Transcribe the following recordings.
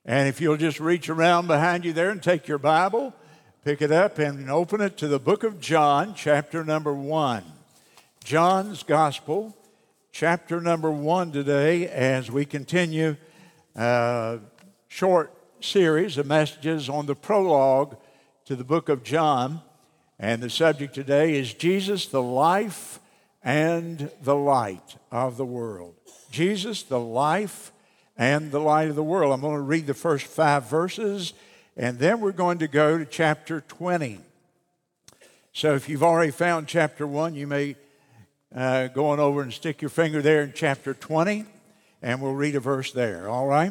And if you'll just reach around behind you there and take your Bible, pick it up and open it to the book of John, chapter number 1. John's Gospel, chapter number 1 today, as we continue a short series of messages on the prologue to the book of John. And the subject today is Jesus, the life and the light of the world. Jesus, the life and the light of the world. I'm going to read the first 5 verses, and then we're going to go to chapter 20. So if you've already found chapter 1, you may go on over and stick your finger there in chapter 20, and we'll read a verse there, all right?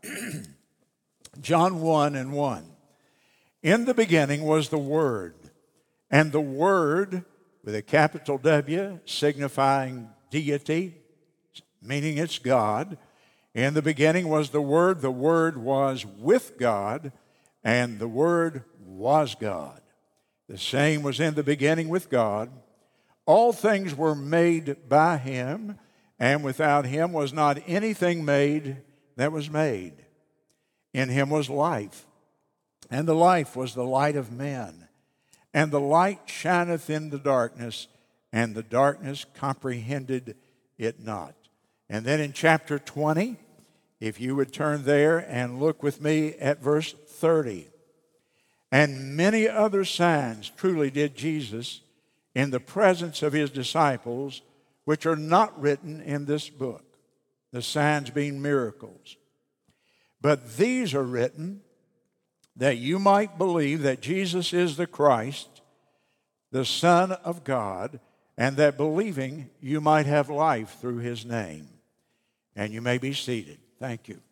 John 1:1. In the beginning was the Word, and the Word, with a capital W, signifying deity, meaning it's God. In the beginning was the Word was with God, and the Word was God. The same was in the beginning with God. All things were made by Him, and without Him was not anything made that was made. In Him was life, and the life was the light of men. And the light shineth in the darkness, and the darkness comprehended it not. And then in chapter 20, if you would turn there and look with me at verse 30. And many other signs truly did Jesus in the presence of His disciples, which are not written in this book, the signs being miracles. But these are written that you might believe that Jesus is the Christ, the Son of God, and that believing you might have life through His name. And you may be seated. Thank you.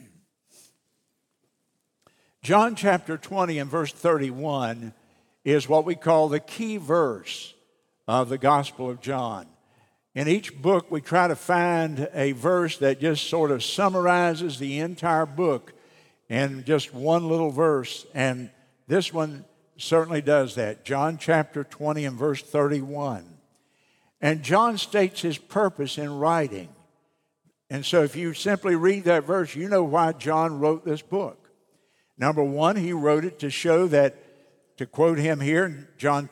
John chapter 20 and verse 31 is what we call the key verse of the Gospel of John. In each book, we try to find a verse that just sort of summarizes the entire book in just one little verse, and this one certainly does that. John chapter 20 and verse 31. And John states his purpose in writing. And so if you simply read that verse, you know why John wrote this book. Number one, he wrote it to show that, to quote him here in John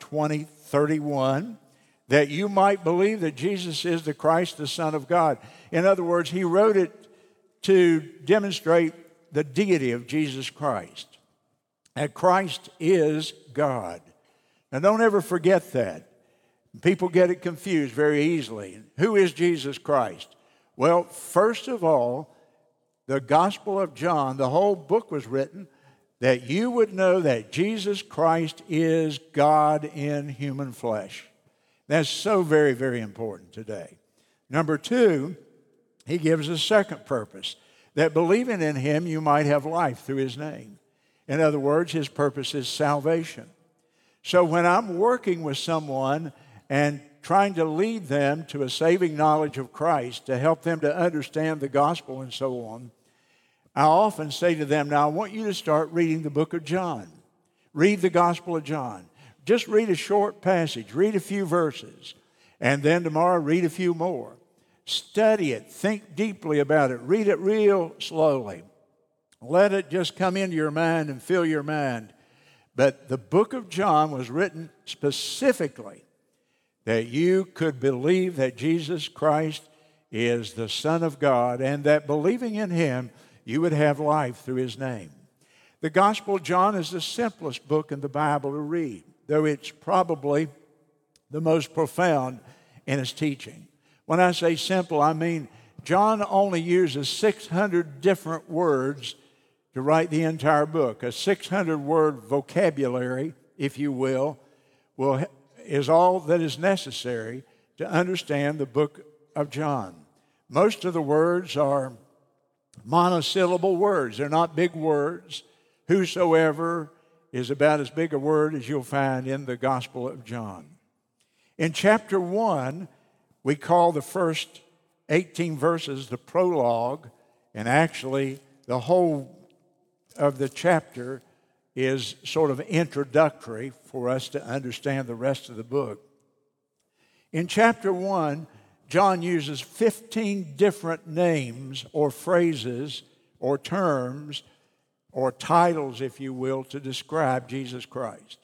20:31, that you might believe that Jesus is the Christ, the Son of God. In other words, he wrote it to demonstrate the deity of Jesus Christ. And Christ is God. Now don't ever forget that. People get it confused very easily. Who is Jesus Christ? Well, first of all, the Gospel of John, the whole book was written that you would know that Jesus Christ is God in human flesh. That's so very, very important today. Number two, he gives a second purpose, that believing in Him you might have life through His name. In other words, His purpose is salvation. So when I'm working with someone and trying to lead them to a saving knowledge of Christ, to help them to understand the gospel and so on, I often say to them, now I want you to start reading the book of John. Read the Gospel of John. Just read a short passage, read a few verses, and then tomorrow read a few more. Study it, think deeply about it, read it real slowly. Let it just come into your mind and fill your mind. But the book of John was written specifically that you could believe that Jesus Christ is the Son of God, and that believing in Him, you would have life through His name. The Gospel of John is the simplest book in the Bible to read, though it's probably the most profound in its teaching. When I say simple, I mean John only uses 600 different words to write the entire book. A 600-word vocabulary, if you will, is all that is necessary to understand the book of John. Most of the words are monosyllable words. They're not big words. Whosoever is about as big a word as you'll find in the Gospel of John. In chapter 1, we call the first 18 verses the prologue, and actually the whole of the chapter is sort of introductory for us to understand the rest of the book. In chapter 1, John uses 15 different names or phrases or terms or titles, if you will, to describe Jesus Christ.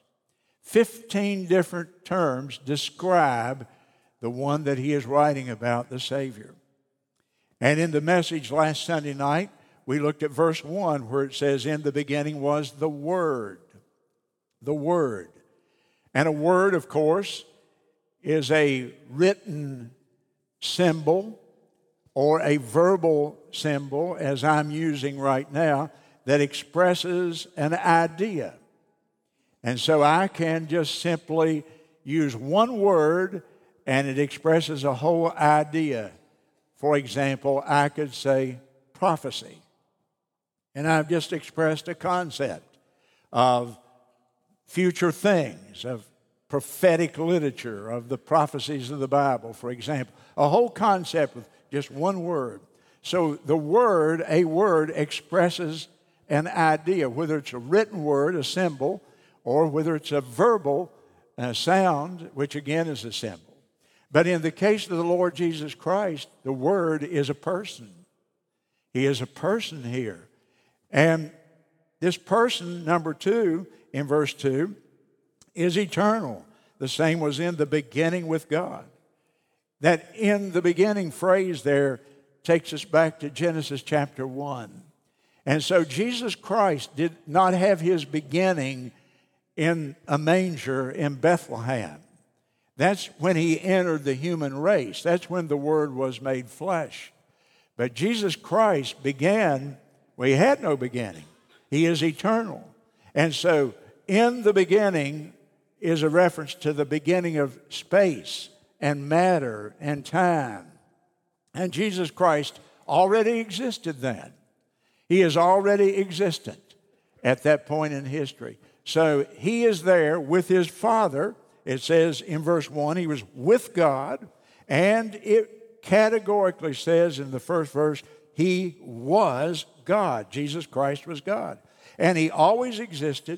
15 different terms describe the one that he is writing about, the Savior. And in the message last Sunday night, we looked at verse 1 where it says, in the beginning was the Word. The Word. And a word, of course, is a written symbol or a verbal symbol, as I'm using right now, that expresses an idea. And so I can just simply use one word and it expresses a whole idea. For example, I could say prophecy. And I've just expressed a concept of future things, of prophetic literature, of the prophecies of the Bible, for example. A whole concept with just one word. So the word, a word, expresses an idea, whether it's a written word, a symbol, or whether it's a verbal sound, which again is a symbol. But in the case of the Lord Jesus Christ, the Word is a person. He is a person here. And this person, number 2, in verse 2, is eternal. The same was in the beginning with God. That in the beginning phrase there takes us back to Genesis chapter 1. And so Jesus Christ did not have his beginning in a manger in Bethlehem. That's when he entered the human race. That's when the Word was made flesh. But Jesus Christ began, well, he had no beginning. He is eternal. And so in the beginning is a reference to the beginning of space and matter and time. And Jesus Christ already existed then. He is already existent at that point in history. So he is there with his Father. It says in verse 1, he was with God, and it categorically says in the first verse, he was God. Jesus Christ was God. And he always existed.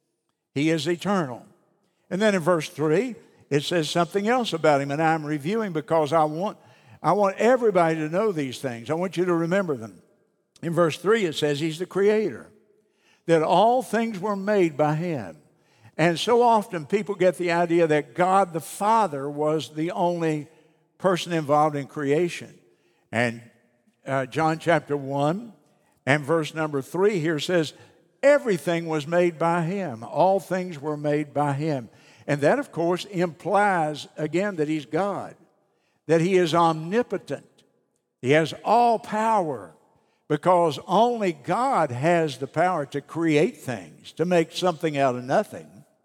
He is eternal. And then in verse 3, it says something else about him, and I'm reviewing because I want everybody to know these things. I want you to remember them. In verse 3, it says he's the Creator, that all things were made by him. And so often people get the idea that God the Father was the only person involved in creation. And John chapter 1 and verse number 3 here says, everything was made by him. All things were made by him. And that, of course, implies, again, that he's God, that he is omnipotent. He has all power, because only God has the power to create things, to make something out of nothing.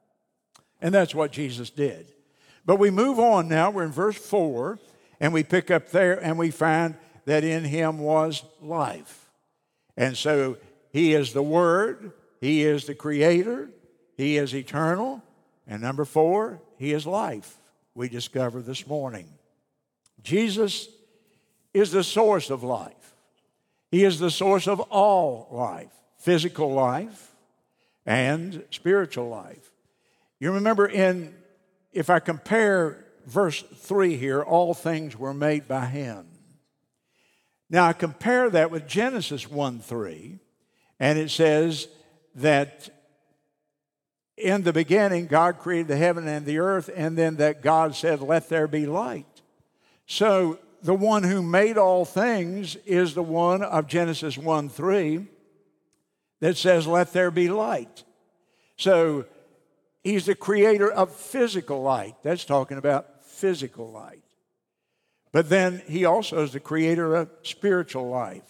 And that's what Jesus did. But we move on now. We're in verse 4, and we pick up there, and we find that in him was life. And so he is the Word, he is the Creator, he is eternal, and number 4, he is life, we discover this morning. Jesus is the source of life. He is the source of all life, physical life and spiritual life. You remember if I compare verse 3 here, all things were made by him. Now I compare that with Genesis 1:3, and it says that in the beginning God created the heaven and the earth, and then that God said, let there be light. So the one who made all things is the one of Genesis 1:3 that says, let there be light. So he's the creator of physical light. That's talking about physical light. But then he also is the creator of spiritual life.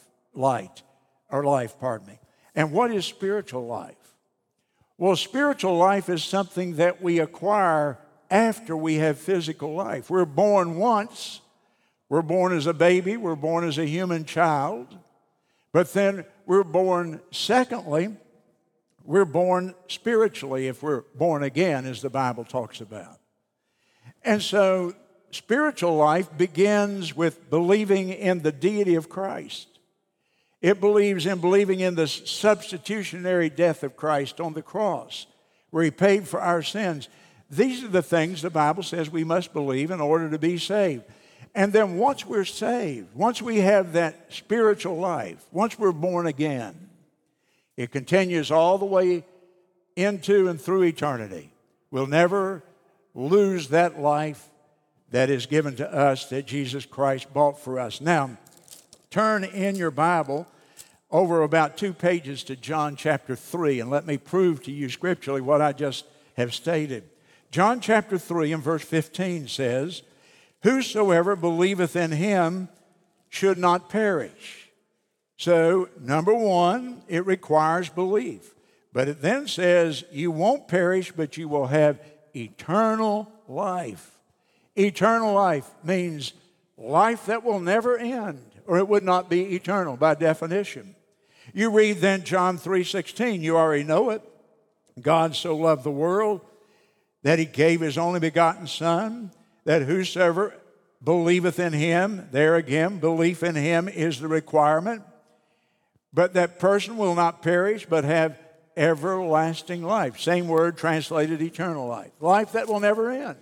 And what is spiritual life? Well, spiritual life is something that we acquire after we have physical life. We're born once. We're born as a baby. We're born as a human child. But then we're born, secondly, we're born spiritually if we're born again, as the Bible talks about. And so spiritual life begins with believing in the deity of Christ. It believes in believing in the substitutionary death of Christ on the cross, where he paid for our sins. These are the things the Bible says we must believe in order to be saved. And then once we're saved, once we have that spiritual life, once we're born again, It continues all the way into and through eternity. We'll never lose that life that is given to us that Jesus Christ bought for us. Now, turn in your Bible over about 2 pages to John chapter 3, and let me prove to you scripturally what I just have stated. John chapter 3 and verse 15 says, "Whosoever believeth in him should not perish." So, number one, it requires belief. But it then says, you won't perish, but you will have eternal life. Eternal life means life that will never end, or it would not be eternal by definition. You read then John 3:16, you already know it. God so loved the world that he gave his only begotten Son, that whosoever believeth in him, there again, belief in him is the requirement, but that person will not perish, but have everlasting life. Same word translated eternal life. Life that will never end.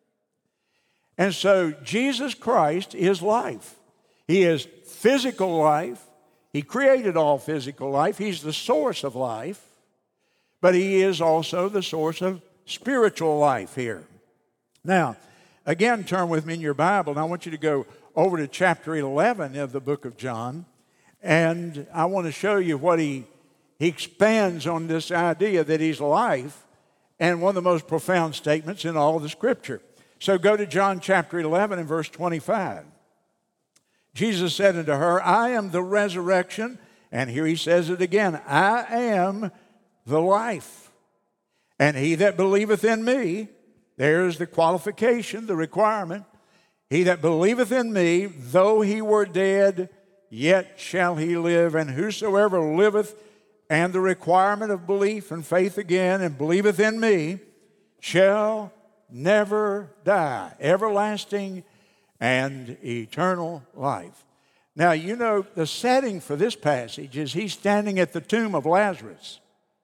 And so Jesus Christ is life. He is physical life. He created all physical life. He's the source of life. But he is also the source of spiritual life here. Now, again, turn with me in your Bible, and I want you to go over to chapter 11 of the book of John, and I want to show you what he expands on this idea that he's life, and one of the most profound statements in all of the Scripture. So go to John chapter 11 and verse 25. Jesus said unto her, I am the resurrection, and here he says it again, I am the life. And he that believeth in me, there's the qualification, the requirement. He that believeth in me, though he were dead, yet shall he live. And whosoever liveth, and the requirement of belief and faith again, and believeth in me, shall never die. Everlasting and eternal life. Now, you know, the setting for this passage is he's standing at the tomb of Lazarus.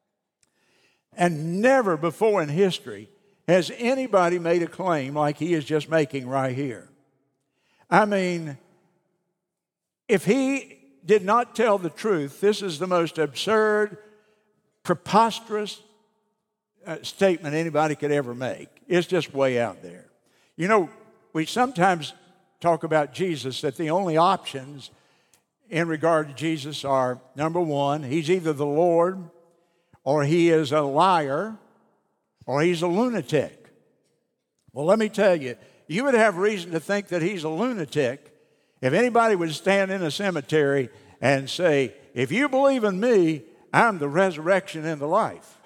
And never before in history has anybody made a claim like he is just making right here. I mean, if he did not tell the truth, this is the most absurd, preposterous statement anybody could ever make. It's just way out there. You know, we sometimes talk about Jesus, that the only options in regard to Jesus are, number one, he's either the Lord, or he is a liar, or he's a lunatic. Well, let me tell you, you would have reason to think that he's a lunatic if anybody would stand in a cemetery and say, if you believe in me, I'm the resurrection and the life.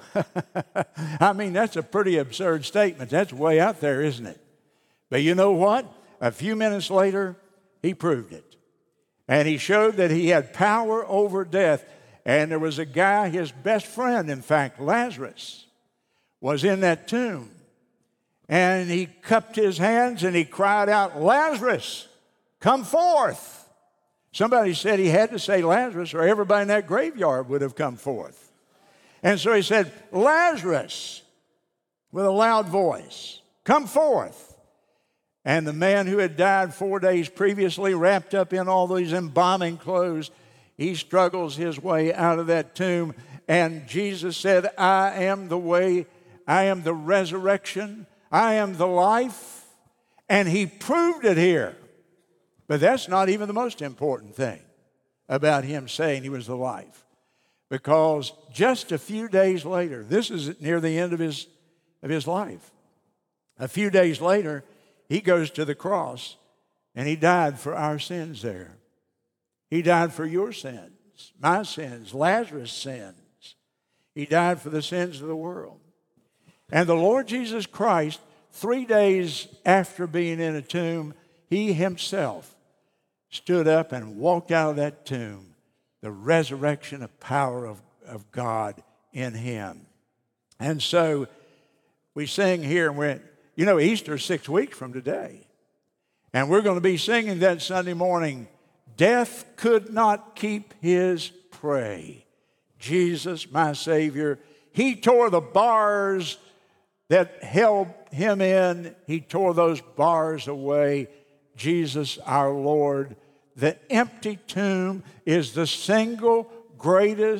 I mean, that's a pretty absurd statement. That's way out there, isn't it? But you know what? A few minutes later, he proved it. And he showed that he had power over death. And there was a guy, his best friend, in fact, Lazarus, was in that tomb. And he cupped his hands and he cried out, Lazarus, come forth. Somebody said he had to say Lazarus or everybody in that graveyard would have come forth. And so he said, Lazarus, with a loud voice, come forth. And the man who had died 4 days previously, wrapped up in all these embalming clothes, he struggles his way out of that tomb. And Jesus said, I am the way, I am the resurrection, I am the life. And he proved it here. But that's not even the most important thing about him saying he was the life. Because just a few days later, this is near the end of his life. A few days later, he goes to the cross and he died for our sins there. He died for your sins, my sins, Lazarus' sins. He died for the sins of the world. And the Lord Jesus Christ, 3 days after being in a tomb, he himself stood up and walked out of that tomb, the resurrection of power of God in him. And so we sing here, and you know, Easter is 6 weeks from today. And we're going to be singing that Sunday morning, Death could not keep his prey. Jesus, my Savior, he tore the bars that held him in. He tore those bars away. Jesus, our Lord. The empty tomb is the single greatest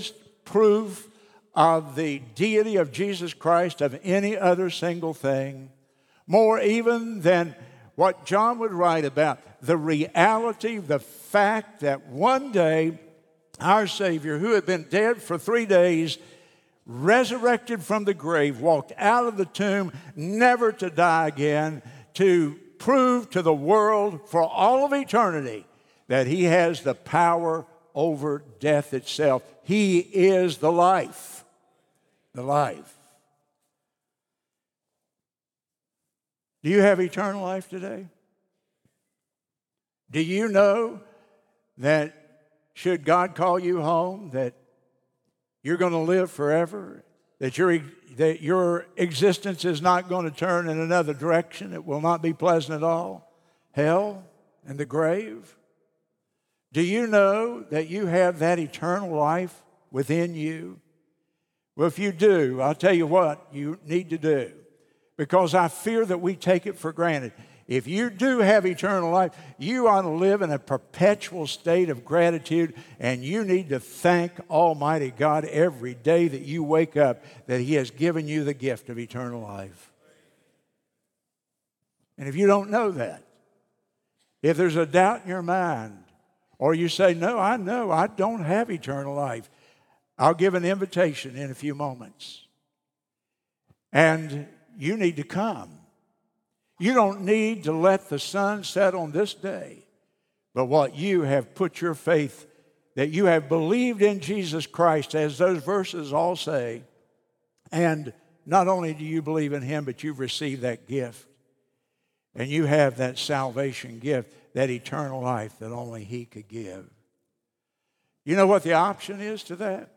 proof of the deity of Jesus Christ of any other single thing, more even than what John would write about the reality, the fact that one day our Savior, who had been dead for 3 days, resurrected from the grave, walked out of the tomb, never to die again, to prove to the world for all of eternity that He has the power over death itself. He is the life. The life. Do you have eternal life today? Do you know that should God call you home, that you're going to live forever, that your existence is not going to turn in another direction, it will not be pleasant at all? Hell and the grave? Do you know that you have that eternal life within you? Well, if you do, I'll tell you what you need to do, because I fear that we take it for granted. If you do have eternal life, you ought to live in a perpetual state of gratitude, and you need to thank Almighty God every day that you wake up that He has given you the gift of eternal life. And if you don't know that, if there's a doubt in your mind, or you say, no, I know I don't have eternal life, I'll give an invitation in a few moments. And you need to come. You don't need to let the sun set on this day, but what you have put your faith, that you have believed in Jesus Christ, as those verses all say, and not only do you believe in Him, but you've received that gift, and you have that salvation gift, that eternal life that only He could give. You know what the option is to that?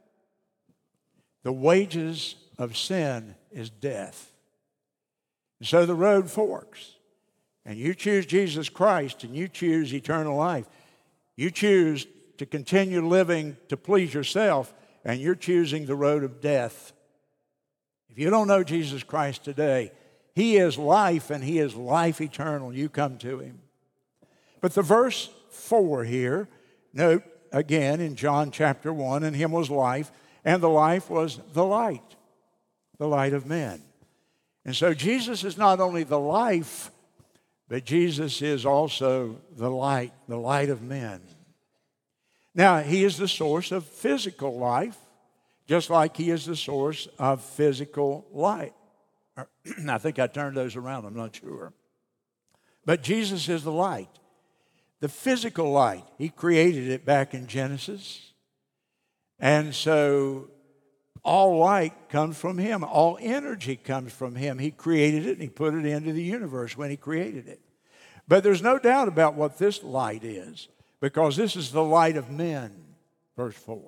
The wages of sin is death. And so the road forks. And you choose Jesus Christ and you choose eternal life. You choose to continue living to please yourself, and you're choosing the road of death. If you don't know Jesus Christ today, He is life and He is life eternal. You come to Him. But the verse 4 here, note again in John chapter 1, in Him was life, and the life was the light of men. And so Jesus is not only the life, but Jesus is also the light of men. Now, He is the source of physical life, just like He is the source of physical light. I think I turned those around, I'm not sure. But Jesus is the light, the physical light. He created it back in Genesis. And so all light comes from Him. All energy comes from Him. He created it and He put it into the universe when He created it. But there's no doubt about what this light is, because this is the light of men, verse 4.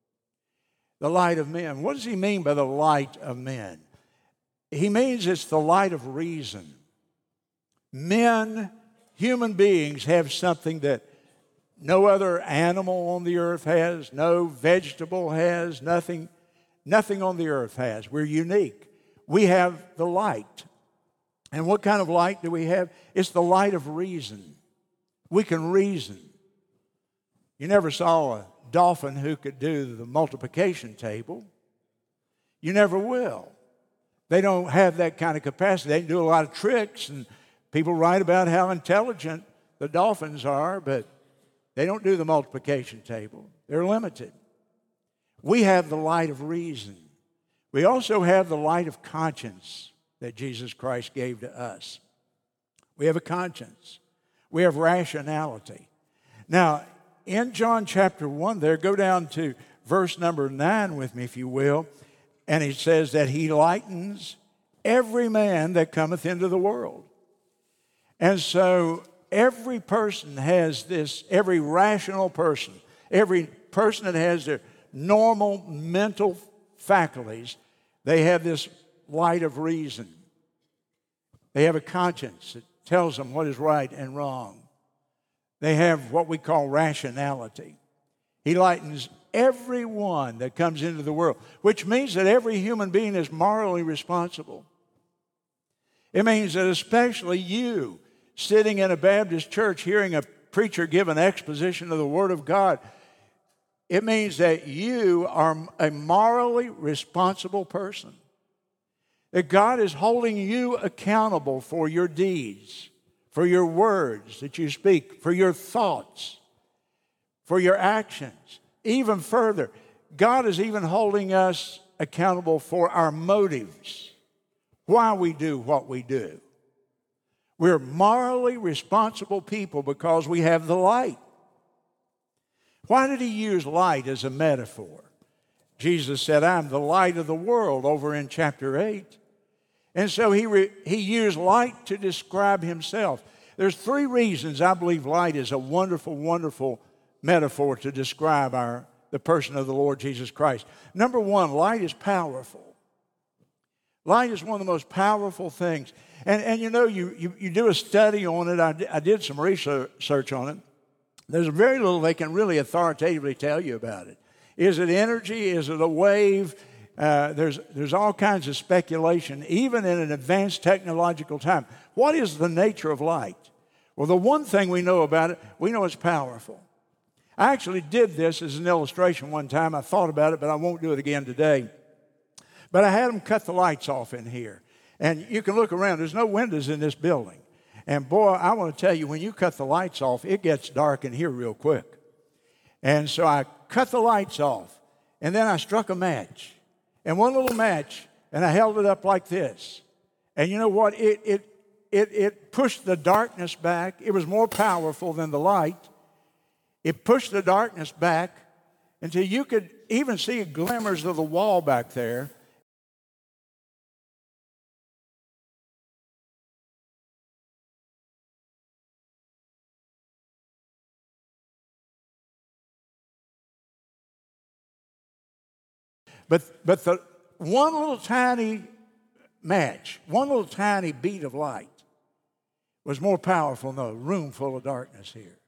The light of men. What does He mean by the light of men? He means it's the light of reason. Men, human beings, have something that no other animal on the earth has, no vegetable has, nothing on the earth has. We're unique. We have the light. And what kind of light do we have? It's the light of reason. We can reason. You never saw a dolphin who could do the multiplication table. You never will. They don't have that kind of capacity. They can do a lot of tricks, and people write about how intelligent the dolphins are, but they don't do the multiplication table. They're limited. We have the light of reason. We also have the light of conscience that Jesus Christ gave to us. We have a conscience. We have rationality. Now, in John chapter 1 there, go down to verse number 9 with me, if you will, and it says that He lightens every man that cometh into the world. And so every person has this, every rational person, every person that has their normal mental faculties, they have this light of reason. They have a conscience that tells them what is right and wrong. They have what we call rationality. He lightens everyone that comes into the world, which means that every human being is morally responsible. It means that especially you, sitting in a Baptist church hearing a preacher give an exposition of the Word of God, It means that you are a morally responsible person. That God is holding you accountable for your deeds, for your words that you speak, for your thoughts, for your actions. Even further, God is even holding us accountable for our motives, why we do what we do. We're morally responsible people because we have the light. Why did he use light as a metaphor? Jesus said, I'm the light of the world over in chapter 8. And so he used light to describe himself. There's 3 reasons I believe light is a wonderful, wonderful metaphor to describe the person of the Lord Jesus Christ. Number 1, light is powerful. Light is one of the most powerful things. And you know, you do a study on it. I did some research on it. There's very little they can really authoritatively tell you about it. Is it energy? Is it a wave? There's all kinds of speculation, even in an advanced technological time. What is the nature of light? Well, the one thing we know about it, we know it's powerful. I actually did this as an illustration one time. I thought about it, but I won't do it again today. But I had them cut the lights off in here. And you can look around. There's no windows in this building. And boy, I want to tell you, when you cut the lights off, it gets dark in here real quick. And so I cut the lights off. And then I struck a match. And one little match, and I held it up like this. And you know what? It pushed the darkness back. It was more powerful than the light. It pushed the darkness back until you could even see glimmers of the wall back there. But the one little tiny match, one little tiny bead of light was more powerful than a room full of darkness here.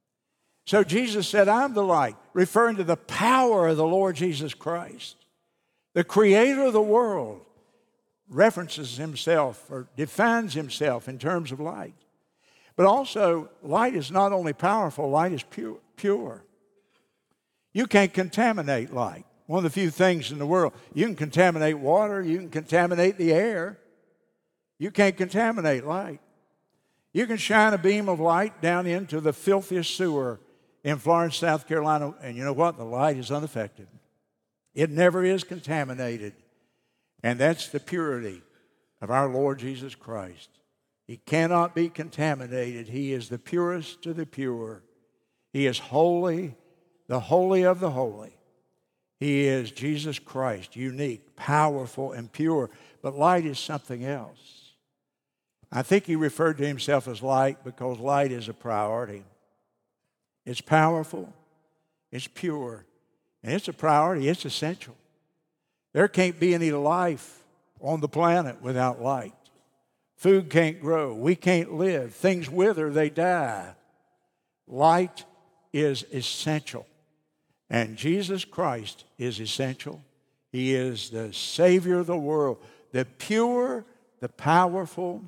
So Jesus said, I'm the light, referring to the power of the Lord Jesus Christ. The creator of the world references himself or defines himself in terms of light. But also, light is not only powerful, light is pure. You can't contaminate light. One of the few things in the world, you can contaminate water, you can contaminate the air. You can't contaminate light. You can shine a beam of light down into the filthiest sewer in Florence, South Carolina, and you know what? The light is unaffected. It never is contaminated. And that's the purity of our Lord Jesus Christ. He cannot be contaminated. He is the purest of the pure. He is holy, the holy of the holy. He is Jesus Christ, unique, powerful, and pure. But light is something else. I think he referred to himself as light because light is a priority. It's powerful, it's pure, and it's a priority, it's essential. There can't be any life on the planet without light. Food can't grow, we can't live, things wither, they die. Light is essential. And Jesus Christ is essential. He is the Savior of the world, the pure, the powerful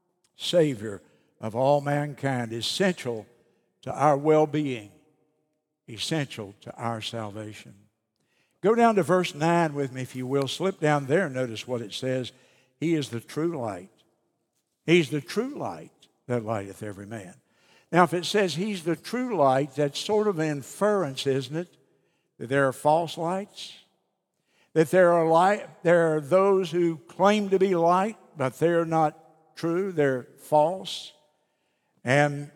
Savior of all mankind, essential to our well-being, essential to our salvation. Go down to verse 9 with me, if you will. Slip down there and notice what it says. He is the true light. He's the true light that lighteth every man. Now, if it says he's the true light, that's sort of an inference, isn't it? That there are false lights, that there are those who claim to be light, but they're not true, they're false. And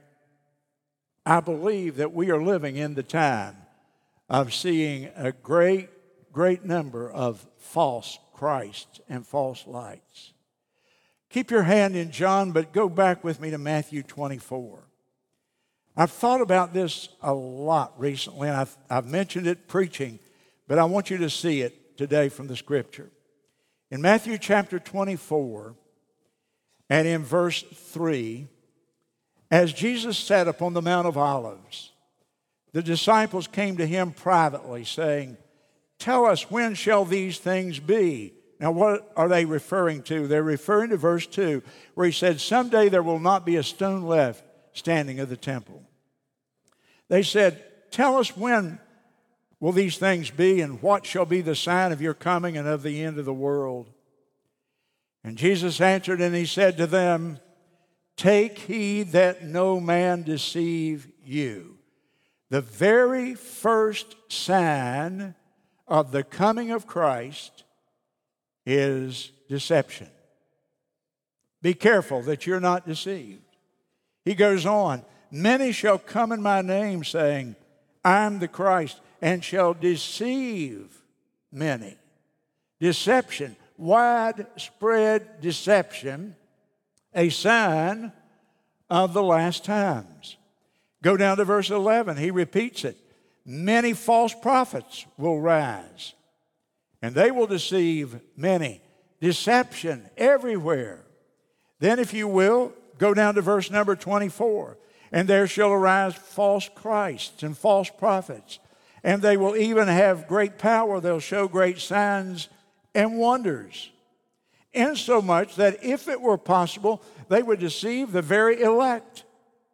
I believe that we are living in the time of seeing a great number of false Christs and false lights. Keep your hand in John, but go back with me to Matthew 24. I've thought about this a lot recently, and I've mentioned it preaching, but I want you to see it today from the Scripture. In Matthew chapter 24, and in verse 3, as Jesus sat upon the Mount of Olives, the disciples came to him privately, saying, Tell us, when shall these things be? Now, what are they referring to? They're referring to verse 2, where he said, Someday there will not be a stone left standing of the temple. They said, Tell us when will these things be, and what shall be the sign of your coming and of the end of the world? And Jesus answered and he said to them, take heed that no man deceive you. The very first sign of the coming of Christ is deception. Be careful that you're not deceived. He goes on, many shall come in my name, saying, I'm the Christ, and shall deceive many. Deception, widespread deception, a sign of the last times. Go down to verse 11. He repeats it. Many false prophets will rise, and they will deceive many. Deception everywhere. Then, if you will, go down to verse number 24. And there shall arise false Christs and false prophets, and they will even have great power. They'll show great signs and wonders, insomuch that if it were possible, they would deceive the very elect.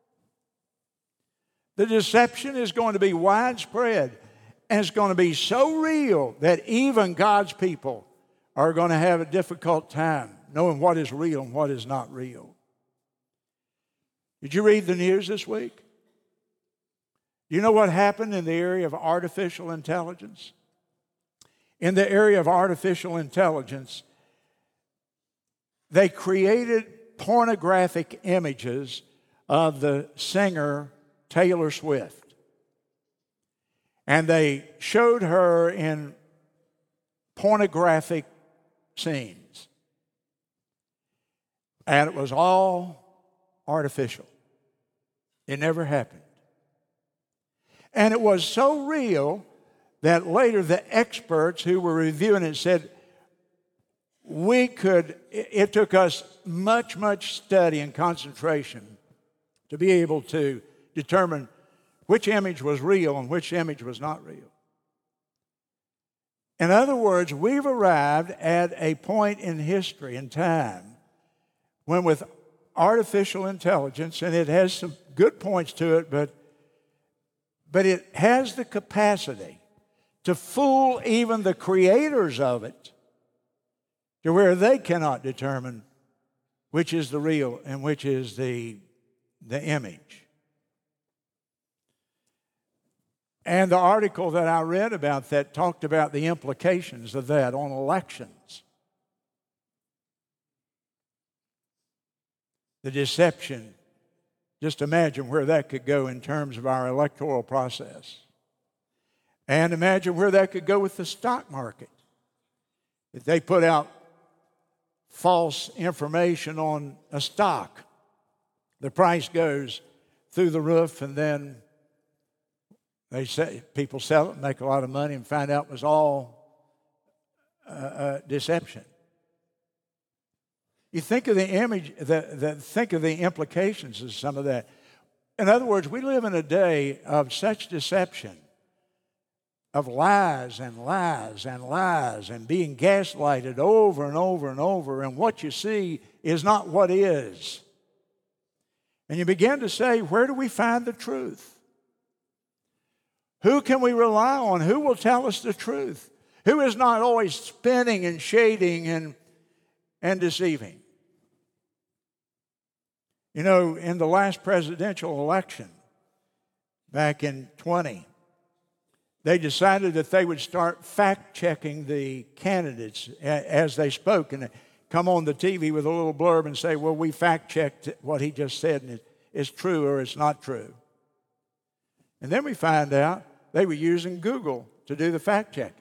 The deception is going to be widespread, and it's going to be so real that even God's people are going to have a difficult time knowing what is real and what is not real. Did you read the news this week? Do you know what happened in the area of artificial intelligence? In the area of artificial intelligence, they created pornographic images of the singer Taylor Swift. And they showed her in pornographic scenes. And it was all artificial. It never happened. And it was so real that later the experts who were reviewing it said, it took us much study and concentration to be able to determine which image was real and which image was not real. In other words, we've arrived at a point in history and time when with artificial intelligence, and it has some good points to it, but it has the capacity to fool even the creators of it to where they cannot determine which is the real and which is the image. And the article that I read about that talked about the implications of that on elections. The deception, just imagine where that could go in terms of our electoral process. And imagine where that could go with the stock market. If they put out false information on a stock, the price goes through the roof, and then they say people sell it and make a lot of money and find out it was all deception. You think of the image, think of the implications of some of that. In other words, we live in a day of such deception, of lies and lies and lies, and being gaslighted over and over and over, and what you see is not what is. And you begin to say, where do we find the truth? Who can we rely on? Who will tell us the truth? Who is not always spinning and shading and deceiving? You know, in the last presidential election back in 20, they decided that they would start fact-checking the candidates as they spoke, and come on the TV with a little blurb and say, well, we fact-checked what he just said, and it's true or it's not true. And then we find out they were using Google to do the fact-checking.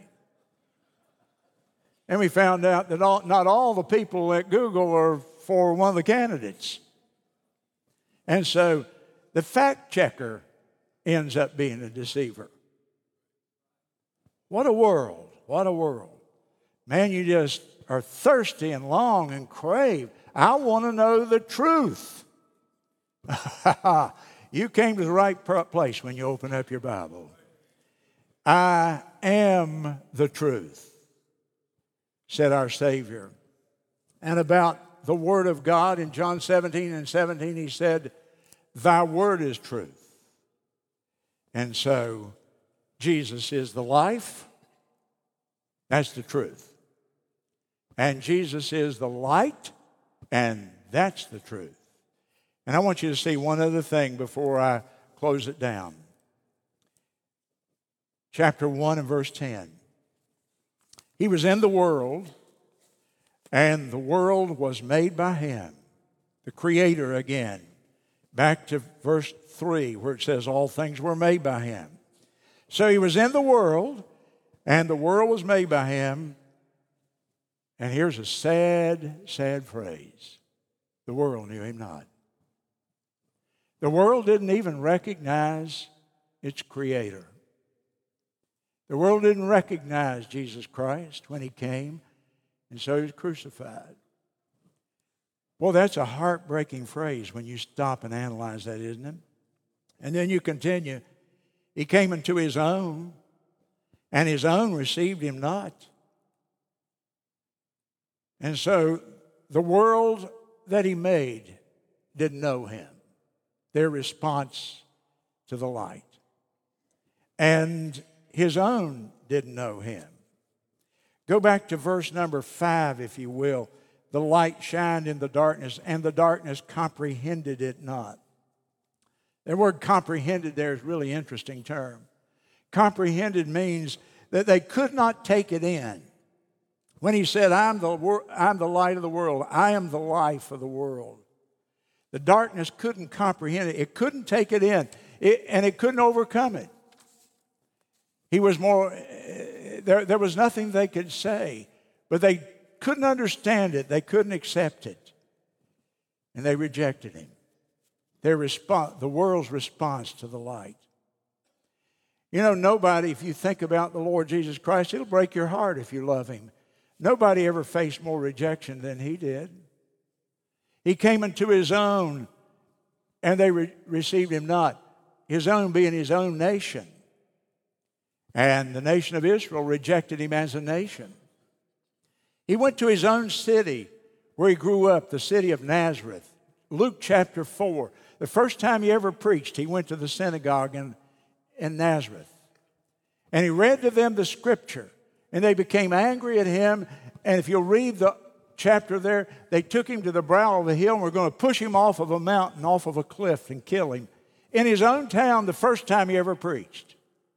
And we found out that not all the people at Google are for one of the candidates. And so the fact-checker ends up being a deceiver. What a world. What a world. Man, you just are thirsty and long and crave. I want to know the truth. You came to the right place when you open up your Bible. I am the truth, said our Savior. And about the Word of God in John 17:17, he said, thy word is truth. And so Jesus is the life. That's the truth. And Jesus is the light, and that's the truth. And I want you to see one other thing before I close it down. Chapter 1 and verse 10. He was in the world, and the world was made by him. The Creator again. Back to verse 3 where it says all things were made by him. So he was in the world, and the world was made by him. And here's a sad, sad phrase. The world knew him not. The world didn't even recognize its Creator. The world didn't recognize Jesus Christ when he came, and so he was crucified. Well, that's a heartbreaking phrase when you stop and analyze that, isn't it? And then you continue. He came into his own, and his own received him not. And so the world that he made didn't know him. Their response to the light. And his own didn't know him. Go back to verse number 5, if you will. The light shined in the darkness, and the darkness comprehended it not. The word comprehended there is a really interesting term. Comprehended means that they could not take it in. When he said, I'm the light of the world, I am the life of the world. The darkness couldn't comprehend it. It couldn't take it in, and it couldn't overcome it. He was more, there was nothing they could say, but they couldn't understand it. They couldn't accept it. And they rejected him. The world's response to the light. You know, nobody, if you think about the Lord Jesus Christ, it'll break your heart if you love him. Nobody ever faced more rejection than he did. He came into his own, and they received him not. His own being his own nation. And the nation of Israel rejected him as a nation. He went to his own city where he grew up, the city of Nazareth. Luke chapter 4. The first time he ever preached, he went to the synagogue in Nazareth. And he read to them the scripture. And they became angry at him. And if you'll read the chapter there, they took him to the brow of a hill and were going to push him off of a mountain, off of a cliff, and kill him. In his own town, the first time he ever preached.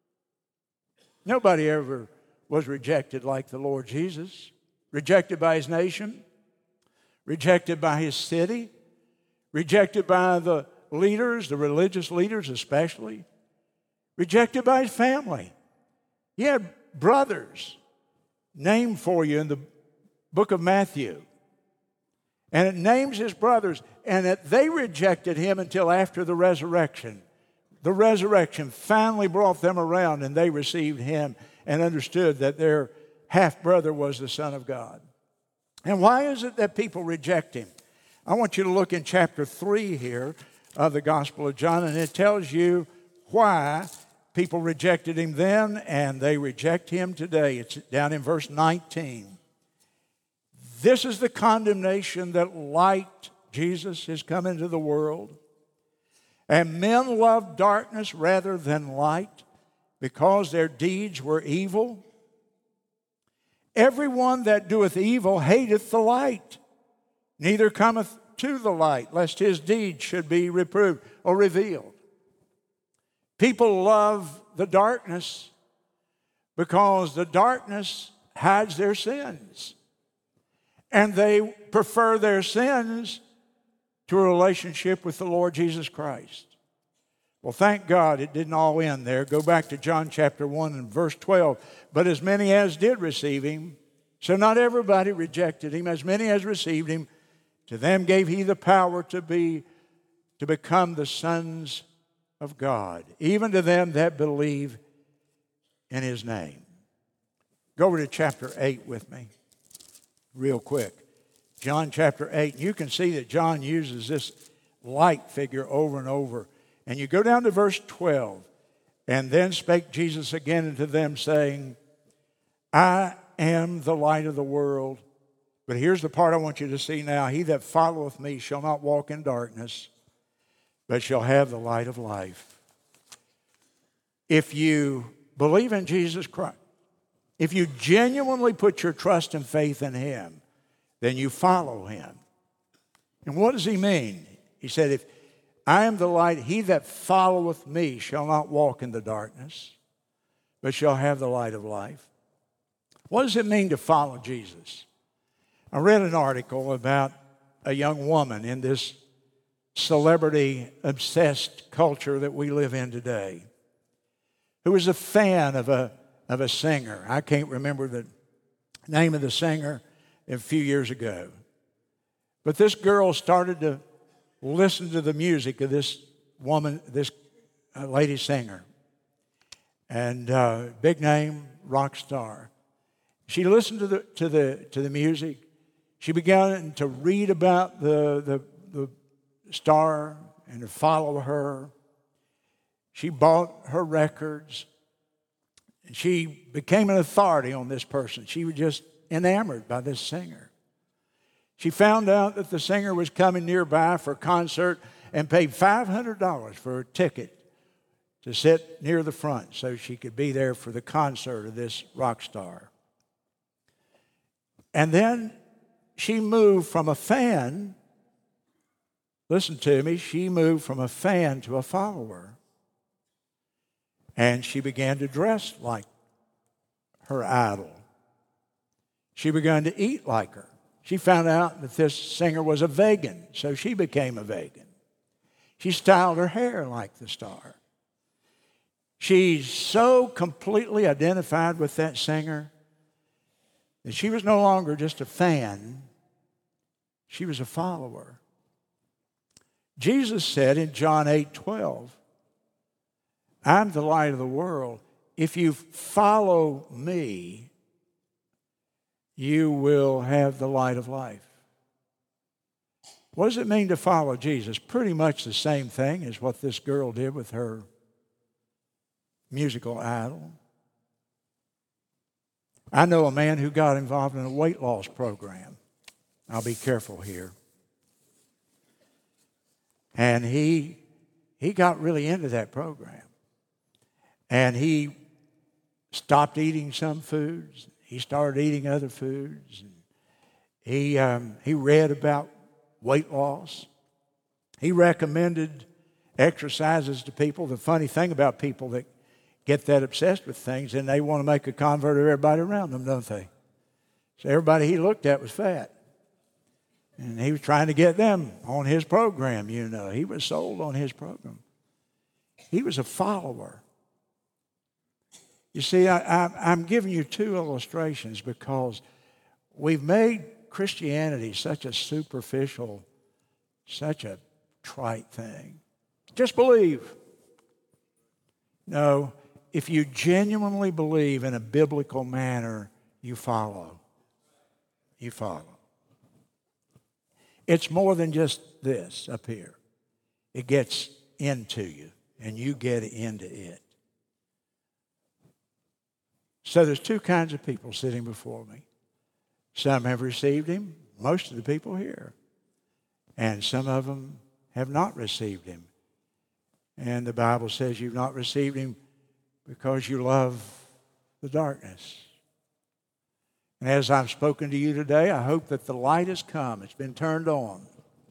Nobody ever was rejected like the Lord Jesus. Rejected by his nation. Rejected by his city. Rejected by the leaders, the religious leaders especially. Rejected by his family. He had brothers named for you in the book of Matthew. And it names his brothers, and that they rejected him until after the resurrection. The resurrection finally brought them around, and they received him and understood that their half-brother was the Son of God. And why is it that people reject him? I want you to look in chapter 3 here of the Gospel of John, and it tells you why people rejected him then, and they reject him today. It's down in verse 19. This is the condemnation that light, Jesus, has come into the world. And men love darkness rather than light because their deeds were evil. Everyone that doeth evil hateth the light, neither cometh to the light, lest his deeds should be reproved or revealed. People love the darkness because the darkness hides their sins. And they prefer their sins to a relationship with the Lord Jesus Christ. Well, thank God it didn't all end there. Go back to John chapter 1 and verse 12. But as many as did receive him, so not everybody rejected him, as many as received him, to them gave he the power to become the sons of God, even to them that believe in his name. Go over to chapter 8 with me, real quick. John chapter 8. You can see that John uses this light figure over and over. And you go down to verse 12. And then spake Jesus again unto them, saying, I am the light of the world. But here's the part I want you to see now. He that followeth me shall not walk in darkness, but shall have the light of life. If you believe in Jesus Christ, if you genuinely put your trust and faith in Him, then you follow Him. And what does He mean? He said, if I am the light, he that followeth me shall not walk in the darkness, but shall have the light of life. What does it mean to follow Jesus? I read an article about a young woman in this celebrity-obsessed culture that we live in today, who was a fan of a singer. I can't remember the name of the singer a few years ago. But this girl started to listen to the music of this woman, this lady singer, and big name rock star. She listened to the music. She began to read about the star and to follow her. She bought her records. She became an authority on this person. She was just enamored by this singer. She found out that the singer was coming nearby for a concert and paid $500 for a ticket to sit near the front so she could be there for the concert of this rock star. And then she moved from a fan, listen to me, she moved from a fan to a follower. And she began to dress like her idol. She began to eat like her. She found out that this singer was a vegan, so she became a vegan. She styled her hair like the star. She's so completely identified with that singer that she was no longer just a fan, she was a follower. Jesus said in John 8:12, I'm the light of the world. If you follow me, you will have the light of life. What does it mean to follow Jesus? Pretty much the same thing as what this girl did with her musical idol. I know a man who got involved in a weight loss program. I'll be careful here. And he got really into that program. And he stopped eating some foods. He started eating other foods. He read about weight loss. He recommended exercises to people. The funny thing about people that get that obsessed with things, and they want to make a convert of everybody around them, don't they? So everybody he looked at was fat. And he was trying to get them on his program, you know. He was sold on his program. He was a follower. You see, I'm giving you two illustrations because we've made Christianity such a superficial, such a trite thing. Just believe. No, if you genuinely believe in a biblical manner, you follow. You follow. It's more than just this up here. It gets into you, and you get into it. So there's two kinds of people sitting before me. Some have received him, most of the people here. And some of them have not received him. And the Bible says you've not received him because you love the darkness. And as I've spoken to you today, I hope that the light has come. It's been turned on.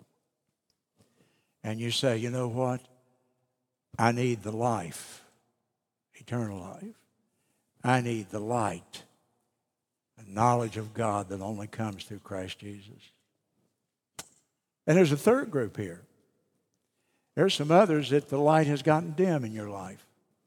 And you say, you know what? I need the life, eternal life. I need the light, the knowledge of God that only comes through Christ Jesus. And there's a third group here. There's some others that the light has gotten dim in your life.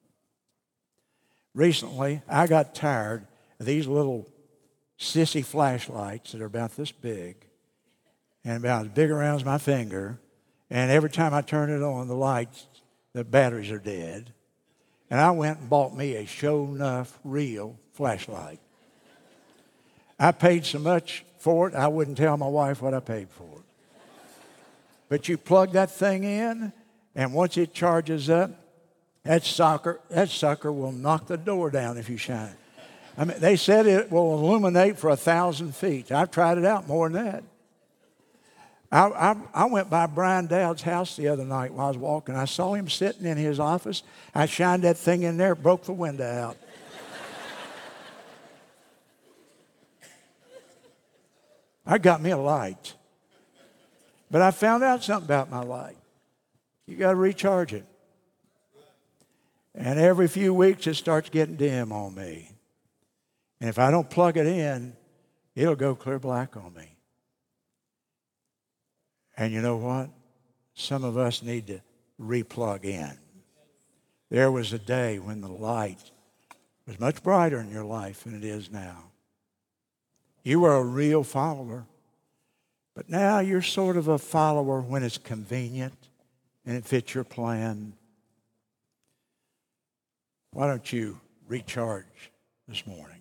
Recently, I got tired of these little sissy flashlights that are about this big and about as big around as my finger. And every time I turn it on, the batteries are dead. And I went and bought me a show-enough real flashlight. I paid so much for it, I wouldn't tell my wife what I paid for it. But you plug that thing in, and once it charges up, that sucker will knock the door down if you shine it. I mean, they said it will illuminate for 1,000 feet. I've tried it out more than that. I went by Brian Dowd's house the other night while I was walking. I saw him sitting in his office. I shined that thing in there, broke the window out. I got me a light. But I found out something about my light. You got to recharge it. And every few weeks it starts getting dim on me. And if I don't plug it in, it'll go clear black on me. And you know what? Some of us need to replug in. There was a day when the light was much brighter in your life than it is now. You were a real follower. But now you're sort of a follower when it's convenient and it fits your plan. Why don't you recharge this morning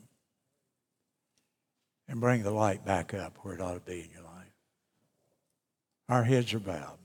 and bring the light back up where it ought to be in your life? Our heads are bowed.